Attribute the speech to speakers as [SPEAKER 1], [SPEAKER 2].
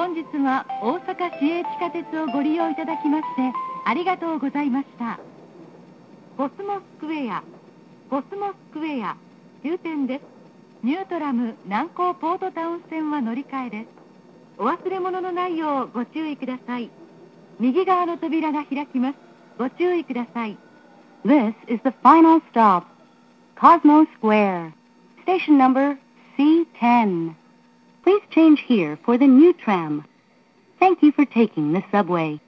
[SPEAKER 1] 本日は大阪市営地下鉄をご利用いただきましてありがとうございました。コスモスクエア終点です。ニュートラム南港ポートタウン線は乗り換えです。お忘れ物のないようご注意ください。右側の扉が開きます。ご注意ください。This is the final stop, Cosmo Square, station number C10. Please change here for the new tram. Thank you for taking the subway.